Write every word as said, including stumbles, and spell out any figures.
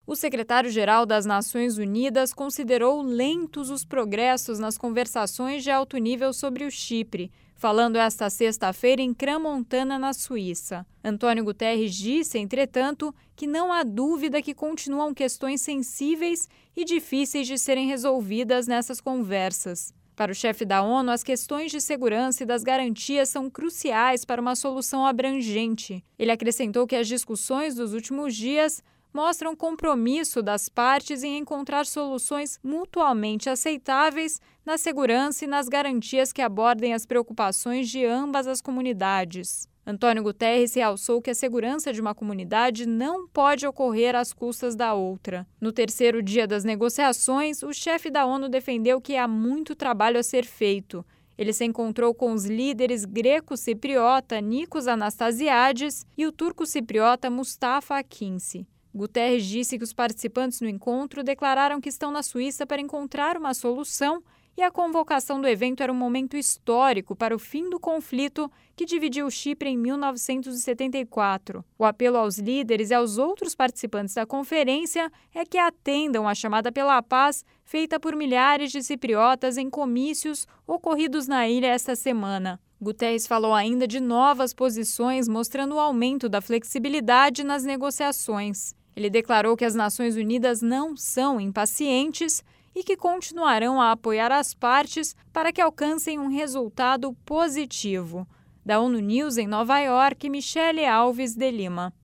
O secretário-geral das Nações Unidas considerou lentos os progressos nas conversações de alto nível sobre o Chipre, falando esta sexta-feira em Crans-Montana, na Suíça. Antônio Guterres disse, entretanto, que não há dúvida que continuam questões sensíveis e difíceis de serem resolvidas nessas conversas. Para o chefe da ONU, as questões de segurança e das garantias são cruciais para uma solução abrangente. Ele acrescentou que as discussões dos últimos dias mostram compromisso das partes em encontrar soluções mutuamente aceitáveis na segurança e nas garantias que abordem as preocupações de ambas as comunidades. Antônio Guterres realçou que a segurança de uma comunidade não pode ocorrer às custas da outra. No terceiro dia das negociações, o chefe da ONU defendeu que há muito trabalho a ser feito. Ele se encontrou com os líderes greco-cipriota Nikos Anastasiades e o turco-cipriota Mustafa Akinci. Guterres disse que os participantes no encontro declararam que estão na Suíça para encontrar uma solução e a convocação do evento era um momento histórico para o fim do conflito que dividiu o Chipre em mil novecentos e setenta e quatro. O apelo aos líderes e aos outros participantes da conferência é que atendam à chamada pela paz feita por milhares de cipriotas em comícios ocorridos na ilha esta semana. Guterres falou ainda de novas posições, mostrando o aumento da flexibilidade nas negociações. Ele declarou que as Nações Unidas não são impacientes e que continuarão a apoiar as partes para que alcancem um resultado positivo. Da ONU News em Nova York, Michele Alves de Lima.